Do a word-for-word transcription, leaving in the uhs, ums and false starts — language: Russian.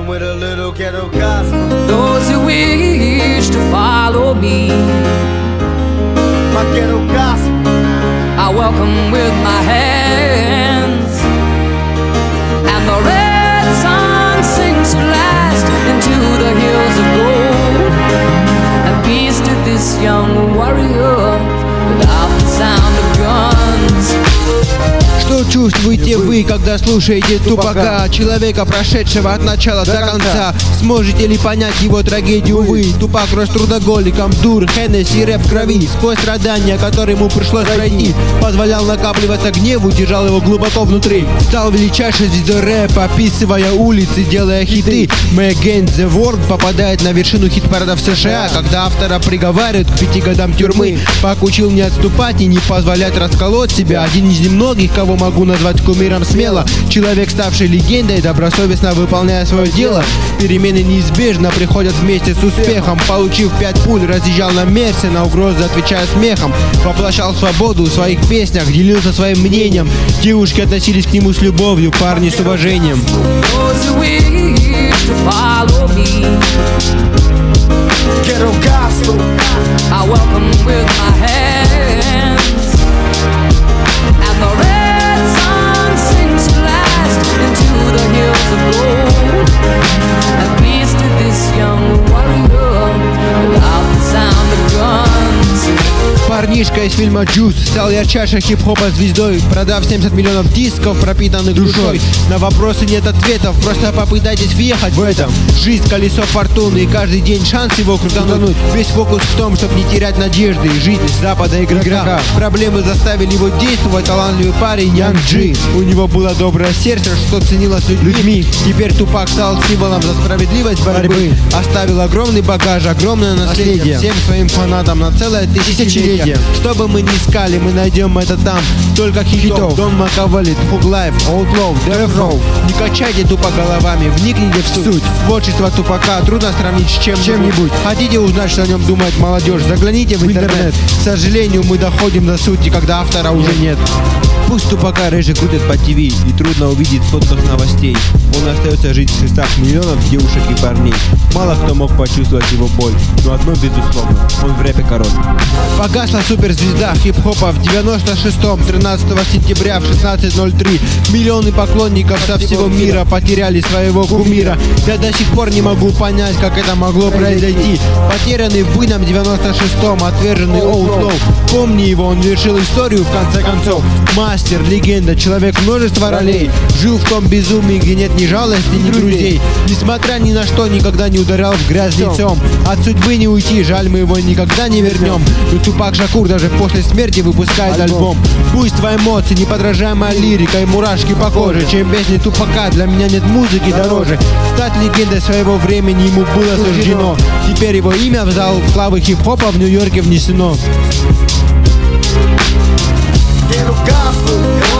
rocking with a little ghetto gospel. Those who wish to follow me, My ghetto gospel. I welcome with my hands. And the red sun sinks at last into the hills of gold. And peace to this young warrior without the sound of guns. Что чувствуете вы, когда слушаете Тупака, человека, прошедшего от начала до конца? Сможете ли понять его трагедию вы? Тупак рос трудоголиком, дур, Хеннесси, рэп в крови. Сквозь страдания, которые ему пришлось пройти, позволял накапливаться гневу, держал его глубоко внутри. Стал величайшей звездой рэпа, описывая улицы, делая хиты. Мы Against the World попадает на вершину хит-парадов США, когда автора приговаривают к пяти годам тюрьмы. Пак учил не отступать и не позволять расколоть себя. Один из немногих, кого могу назвать кумиром смело. Человек, ставший легендой, добросовестно выполняя свое дело. Перемены неизбежно приходят вместе с успехом. Получив пять пуль, разъезжал на Мерсе, на угрозы отвечая смехом. Воплощал свободу в своих песнях, делился своим мнением. Девушки относились к нему с любовью, парни с уважением. Ghetto gospel. I welcome with my hands. And the red sun sinks at last into the hills of gold. And peace to this young warrior without the sound of guns. Парнишка из фильма «Juice» стал ярчайшей хип-хопа звездой, продав семьдесят миллионов дисков, пропитанных душой. На вопросы нет ответов, просто попытайтесь въехать в этом. Жизнь — колесо фортуны, и каждый день шанс его крутануть. Весь фокус в том, чтобы не терять надежды. Жизнь с запада игрока. Проблемы заставили его действовать, талантливый парень Янг Джи. У него было доброе сердце, что ценилось людьми. Теперь Тупак стал символом за справедливость борьбы. Оставил огромный багаж, огромное наследие всем своим фанатам на целое тысячелетие. Что бы мы ни искали, мы найдем это там. Столько хитов, Дон Макавелли, Thug Life, Outlaw, Death Row. Не качайте тупо головами, вникните в суть. Творчество Тупака трудно сравнить с чем-нибудь. чем-нибудь. Хотите узнать, что о нем думает молодежь? Загляните в интернет. К сожалению, мы доходим до сути, когда автора уже нет. Пусть Тупака реже крутят по ТВ и трудно увидеть в фотках новостей. Он остается жить в сердцах миллионов девушек и парней. Мало кто мог почувствовать его боль, но одно безусловно, он в рэпе король. Погасла суперзвезда хип-хопа в девяносто шестом, тринадцатого сентября в шестнадцать ноль три. Миллионы поклонников со всего мира потеряли своего кумира. Я до сих пор не могу понять, как это могло произойти. Потерянный в буйном девяносто шестом, отверженный Outlaw. Помни его, он вершил историю в конце концов. Мастер, легенда, человек множества ролей. Жил в том безумии, где нет ни жалости, ни друзей. Несмотря ни на что, никогда не ударял в грязь лицом. От судьбы не уйти, жаль, мы его никогда не вернем. Но Тупак Шакур даже после смерти выпускает альбом. Пусть твои эмоции, неподражаемая лирика и мурашки по коже. Чем песни Тупака, для меня нет музыки дороже. Стать легендой своего времени ему было суждено. Теперь его имя в зал славы хип-хопа в Нью-Йорке внесено. Ghetto gospel.